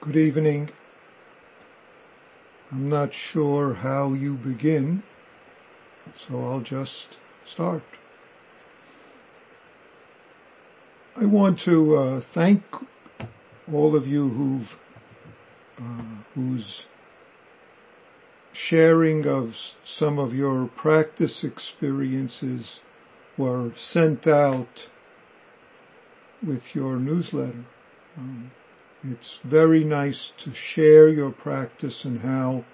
Good evening. I'm not sure how you begin, so I'll just start. I want to thank all of you whose sharing of some of your practice experiences were sent out with your newsletter. It's very nice to share your practice and how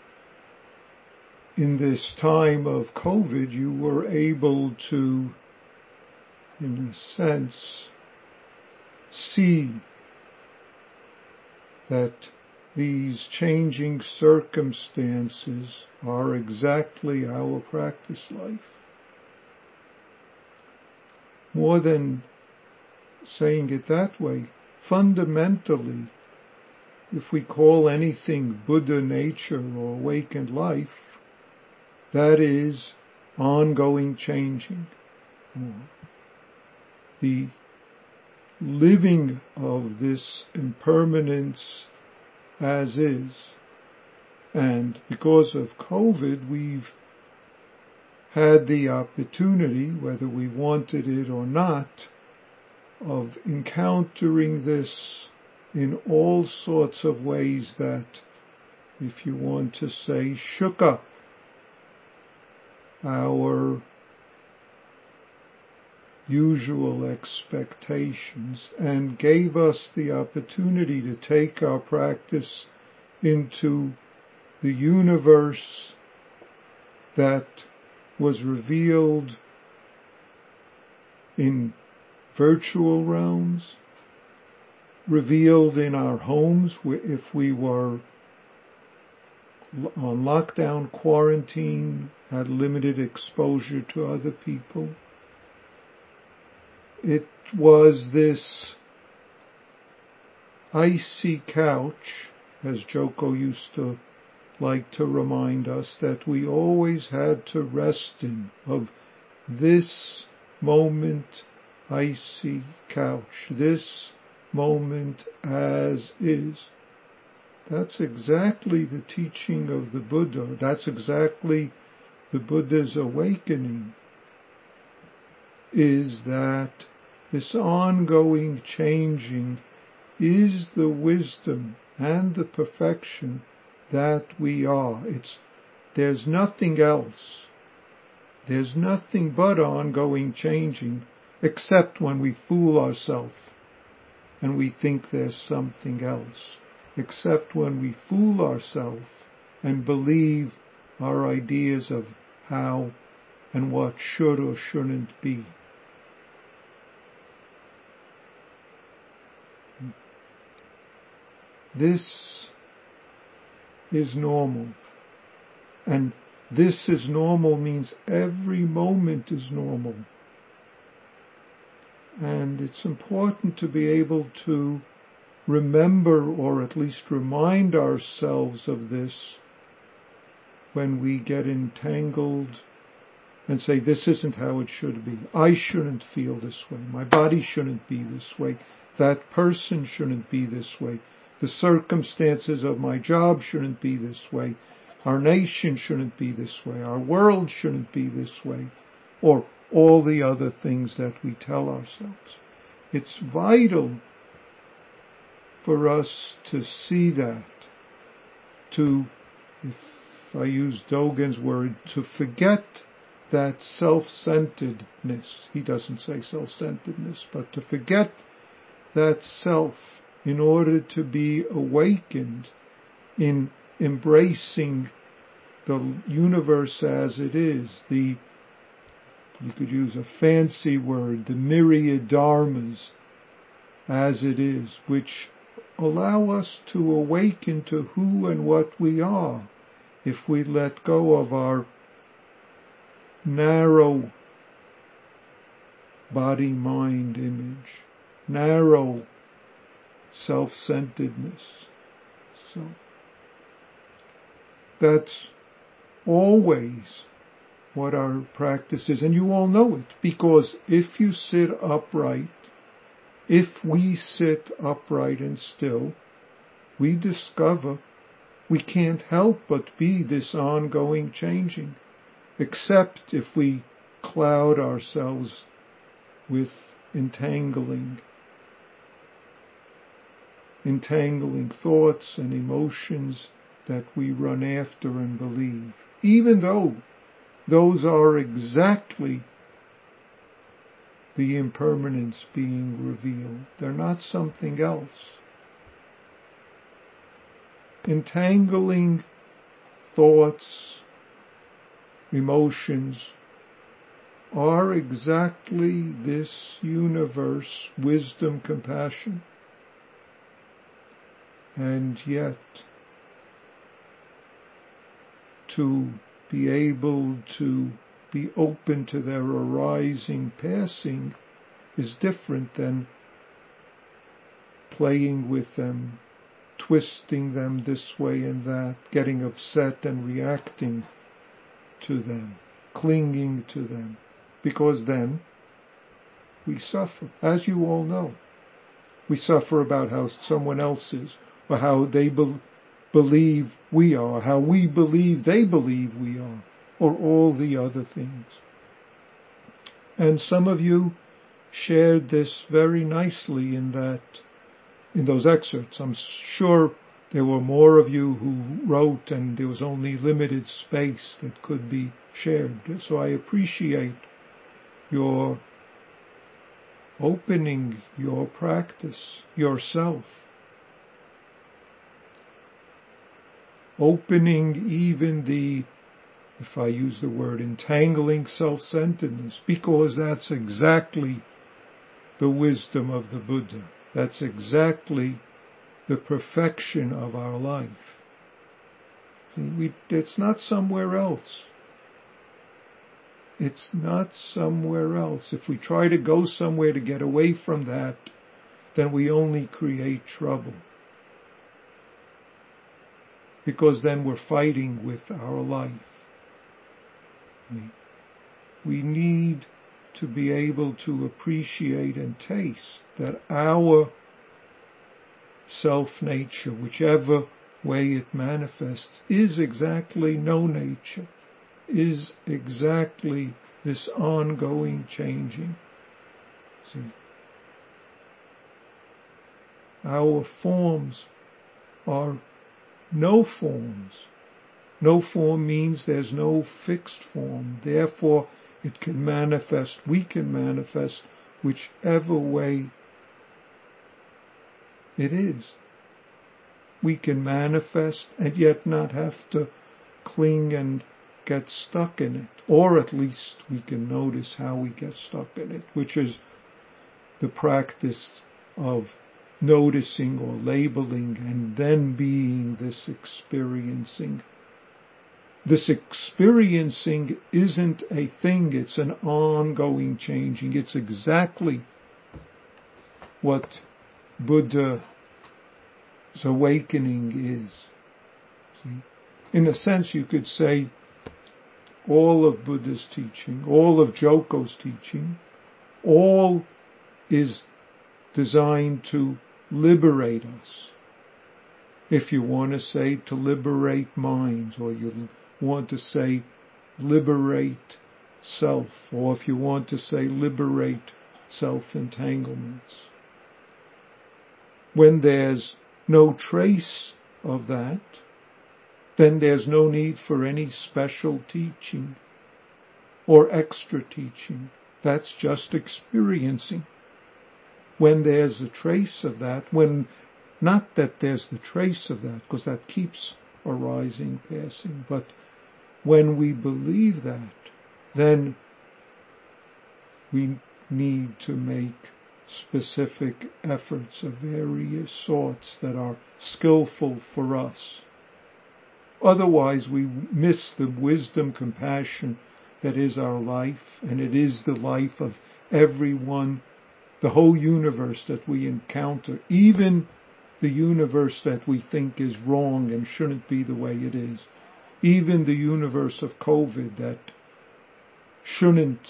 in this time of COVID you were able to, in a sense, see that these changing circumstances are exactly our practice life. More than saying it that way, fundamentally, if we call anything Buddha nature or awakened life, that is ongoing changing. The living of this impermanence as is. And because of COVID, we've had the opportunity, whether we wanted it or not, of encountering this in all sorts of ways that, if you want to say, shook up our usual expectations and gave us the opportunity to take our practice into the universe that was revealed in virtual realms, revealed in our homes if we were on lockdown, quarantine, had limited exposure to other people. It was this icy couch, as Joko used to like to remind us, that we always had to rest in, of this moment, icy couch, this moment as is. That's exactly the teaching of the Buddha. That's exactly the Buddha's awakening, is that this ongoing changing is the wisdom and the perfection that we are. There's nothing else. There's nothing but ongoing changing, except when we fool ourselves and we think there's something else. Except when we fool ourselves and believe our ideas of how and what should or shouldn't be. This is normal. And this is normal means every moment is normal. And it's important to be able to remember, or at least remind ourselves of this when we get entangled and say, this isn't how it should be. I shouldn't feel this way. My body shouldn't be this way. That person shouldn't be this way. The circumstances of my job shouldn't be this way. Our nation shouldn't be this way. Our world shouldn't be this way. Or all the other things that we tell ourselves. It's vital for us to see that, to, if I use Dogen's word, to forget that self-centeredness. He doesn't say self-centeredness, but to forget that self in order to be awakened in embracing the universe as it is, you could use a fancy word, the myriad dharmas as it is, which allow us to awaken to who and what we are if we let go of our narrow body-mind image, narrow self-centeredness. So that's always what our practice is, and you all know it, because if you sit upright, if we sit upright and still, we discover we can't help but be this ongoing changing, except if we cloud ourselves with entangling thoughts and emotions that we run after and believe, even though those are exactly the impermanence being revealed. They're not something else. Entangling thoughts, emotions, are exactly this universe, wisdom, compassion. And yet, to be able to be open to their arising, passing, is different than playing with them, twisting them this way and that, getting upset and reacting to them, clinging to them, because then we suffer. As you all know, we suffer about how someone else is, or how they believe we are, how we believe they believe we are, or all the other things. And some of you shared this very nicely in those excerpts. I'm sure there were more of you who wrote, and there was only limited space that could be shared. So I appreciate your opening your practice, yourself, opening even the, if I use the word, entangling self-centeredness, because that's exactly the wisdom of the Buddha. That's exactly the perfection of our life. It's not somewhere else. It's not somewhere else. If we try to go somewhere to get away from that, then we only create trouble. Because then we're fighting with our life. We need to be able to appreciate and taste that our self-nature, whichever way it manifests, is exactly no nature, is exactly this ongoing changing. See, our forms are no forms. No form means there's no fixed form. Therefore, it can manifest, we can manifest whichever way it is. We can manifest and yet not have to cling and get stuck in it. Or at least we can notice how we get stuck in it, which is the practice of noticing or labeling and then being this experiencing. This experiencing isn't a thing, it's an ongoing changing. It's exactly what Buddha's awakening is. See? In a sense, you could say all of Buddha's teaching, all of Joko's teaching, all is designed to liberate us. If you want to say to liberate minds, or you want to say liberate self, or if you want to say liberate self-entanglements. When there's no trace of that, then there's no need for any special teaching or extra teaching. That's just experiencing. When there's a trace of that, not that there's the trace of that, because that keeps arising, passing, but when we believe that, then we need to make specific efforts of various sorts that are skillful for us. Otherwise, we miss the wisdom, compassion that is our life, and it is the life of everyone, the whole universe that we encounter, even the universe that we think is wrong and shouldn't be the way it is. Even the universe of COVID that shouldn't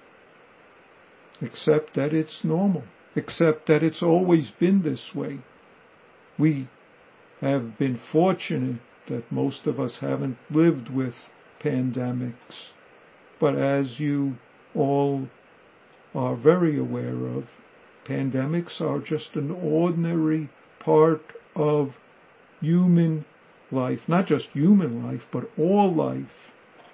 accept that it's normal, accept that it's always been this way. We have been fortunate that most of us haven't lived with pandemics. But as you all are very aware of, pandemics are just an ordinary part of human life, not just human life, but all life.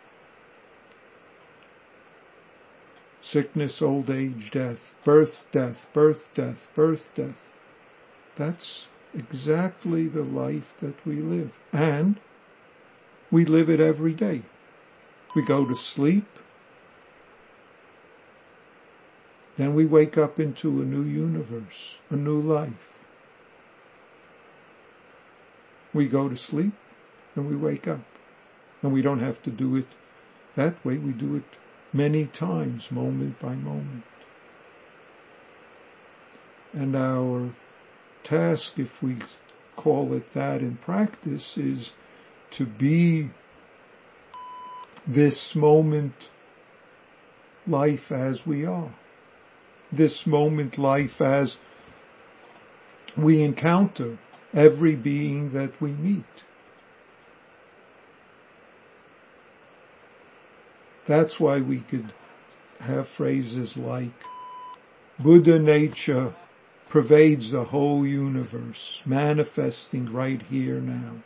Sickness, old age, death, birth, death, birth, death, birth, death. That's exactly the life that we live. And we live it every day. We go to sleep, then we wake up into a new universe, a new life. We go to sleep, and we wake up. And we don't have to do it that way. We do it many times, moment by moment. And our task, if we call it that in practice, is to be this moment life as we are. This moment life as we encounter every being that we meet. That's why we could have phrases like Buddha nature pervades the whole universe, manifesting right here now.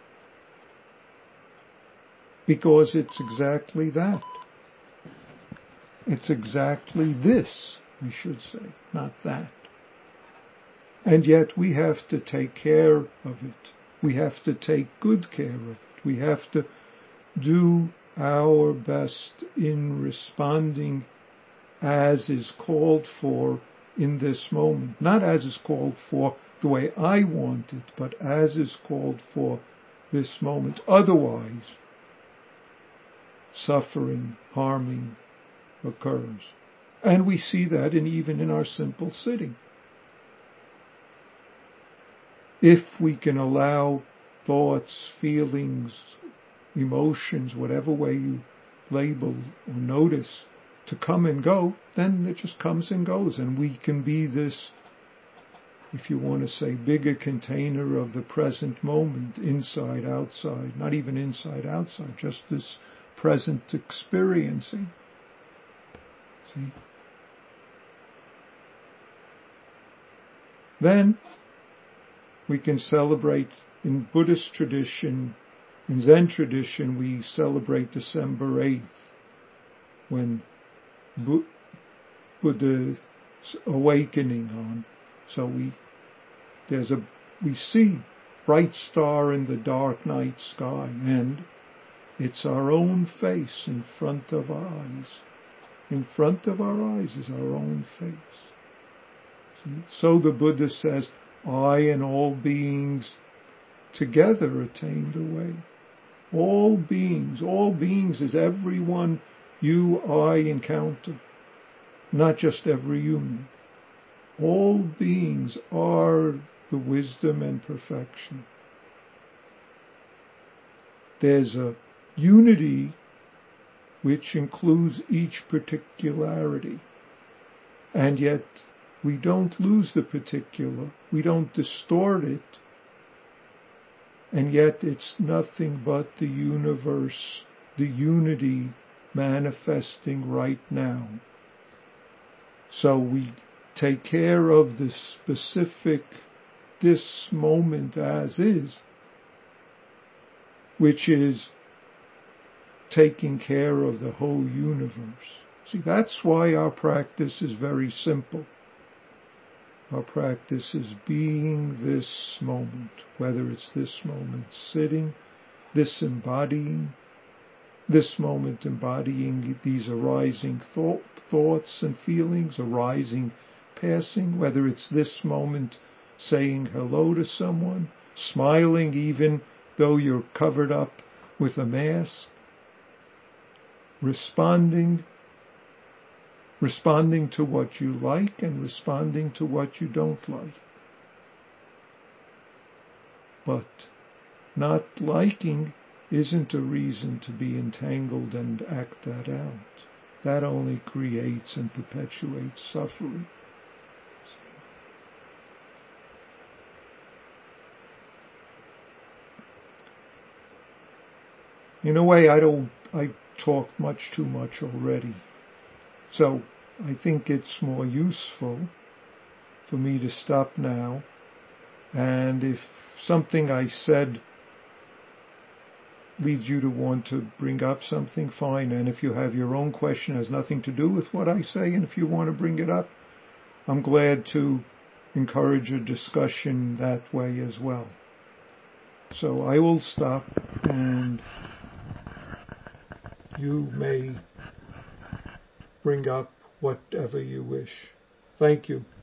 Because it's exactly that. It's exactly this, we should say, not that. And yet we have to take care of it. We have to take good care of it. We have to do our best in responding as is called for in this moment. Not as is called for the way I want it, but as is called for this moment. Otherwise, suffering, harming occurs. And we see that even in our simple sitting. If we can allow thoughts, feelings, emotions, whatever way you label or notice, to come and go, then it just comes and goes. And we can be this, if you want to say, bigger container of the present moment, inside, outside, not even inside, outside, just this present experiencing. See? Then we can celebrate in Buddhist tradition, in Zen tradition, we celebrate December 8th, when Buddha's awakening on. So we see bright star in the dark night sky, and it's our own face in front of our eyes. In front of our eyes is our own face. See? So the Buddha says, I and all beings together attain the way. All beings is everyone you, I encounter, not just every human. All beings are the wisdom and perfection. There's a unity which includes each particularity, and yet we don't lose the particular, we don't distort it, and yet it's nothing but the universe, the unity manifesting right now. So we take care of the specific, this moment as is, which is taking care of the whole universe. See, that's why our practice is very simple. Our practice is being this moment, whether it's this moment sitting, this embodying, this moment embodying these arising thoughts and feelings, arising, passing, whether it's this moment saying hello to someone, smiling even though you're covered up with a mask, responding to what you like and responding to what you don't like. But not liking isn't a reason to be entangled and act that out. That only creates and perpetuates suffering. In a way, I talked much too much already. So I think it's more useful for me to stop now. And if something I said leads you to want to bring up something, fine. And if you have your own question, has nothing to do with what I say, and if you want to bring it up, I'm glad to encourage a discussion that way as well. So I will stop, and you may bring up whatever you wish. Thank you.